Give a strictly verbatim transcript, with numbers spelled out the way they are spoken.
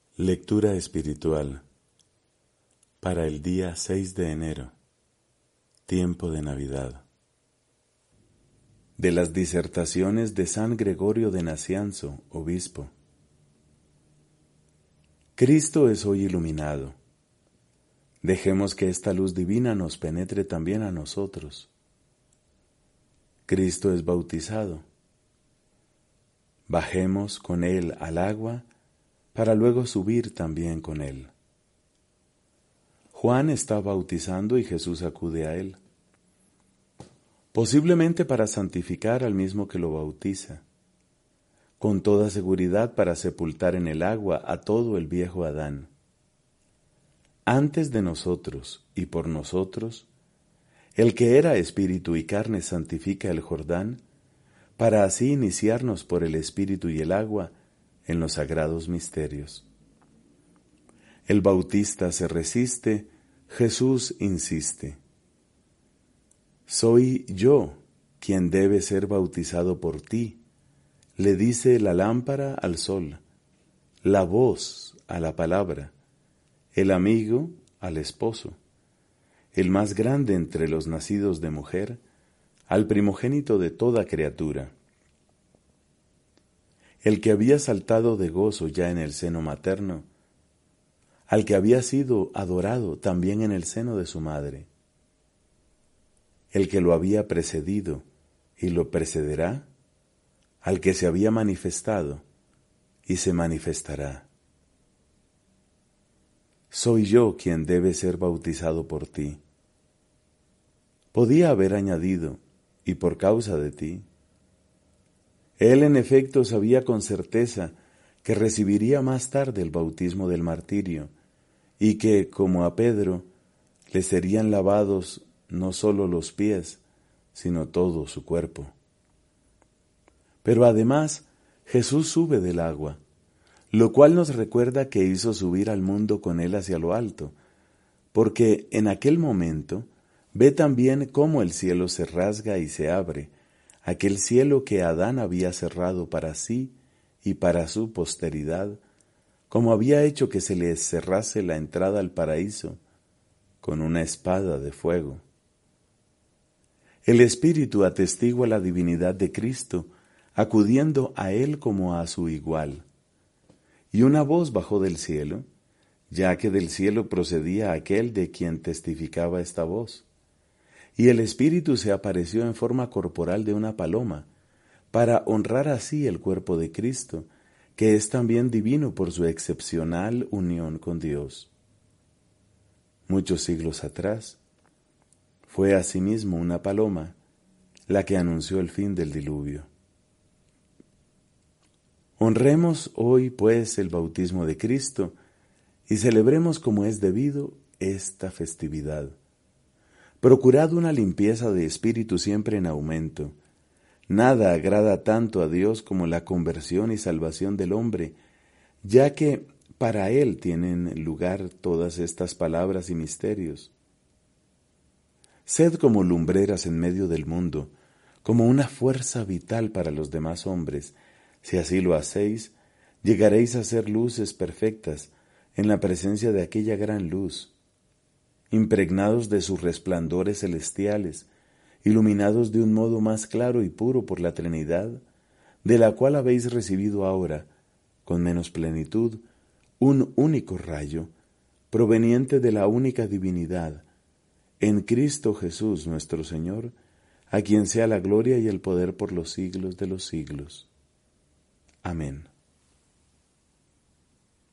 Lectura espiritual para el día seis de enero, tiempo de Navidad. De las disertaciones de San Gregorio de Nacianzo, obispo. Cristo es hoy iluminado. Dejemos que esta luz divina nos penetre también a nosotros. Cristo es bautizado. Bajemos con Él al agua para luego subir también con Él. Juan está bautizando y Jesús acude a Él, posiblemente para santificar al mismo que lo bautiza, con toda seguridad para sepultar en el agua a todo el viejo Adán. Antes de nosotros y por nosotros, el que era espíritu y carne santifica el Jordán, para así iniciarnos por el espíritu y el agua en los sagrados misterios. El bautista se resiste, Jesús insiste. Soy yo quien debe ser bautizado por ti, le dice la lámpara al sol, la voz a la palabra, el amigo al esposo, el más grande entre los nacidos de mujer, al primogénito de toda criatura. El que había saltado de gozo ya en el seno materno, al que había sido adorado también en el seno de su madre, el que lo había precedido y lo precederá, al que se había manifestado y se manifestará. Soy yo quien debe ser bautizado por ti. Podía haber añadido, y por causa de ti. Él en efecto sabía con certeza que recibiría más tarde el bautismo del martirio y que, como a Pedro, le serían lavados no solo los pies, sino todo su cuerpo. Pero además Jesús sube del agua, lo cual nos recuerda que hizo subir al mundo con él hacia lo alto, porque en aquel momento ve también cómo el cielo se rasga y se abre, aquel cielo que Adán había cerrado para sí y para su posteridad, como había hecho que se le cerrase la entrada al paraíso con una espada de fuego. El Espíritu atestigua la divinidad de Cristo, acudiendo a Él como a su igual. Y una voz bajó del cielo, ya que del cielo procedía aquel de quien testificaba esta voz. Y el Espíritu se apareció en forma corporal de una paloma, para honrar así el cuerpo de Cristo, que es también divino por su excepcional unión con Dios. Muchos siglos atrás, fue asimismo una paloma la que anunció el fin del diluvio. Honremos hoy, pues, el bautismo de Cristo y celebremos como es debido esta festividad. Procurad una limpieza de espíritu siempre en aumento. Nada agrada tanto a Dios como la conversión y salvación del hombre, ya que para Él tienen lugar todas estas palabras y misterios. Sed como lumbreras en medio del mundo, como una fuerza vital para los demás hombres. Si así lo hacéis, llegaréis a ser luces perfectas en la presencia de aquella gran luz, impregnados de sus resplandores celestiales, iluminados de un modo más claro y puro por la Trinidad, de la cual habéis recibido ahora, con menos plenitud, un único rayo, proveniente de la única divinidad, en Cristo Jesús nuestro Señor, a quien sea la gloria y el poder por los siglos de los siglos. Amén.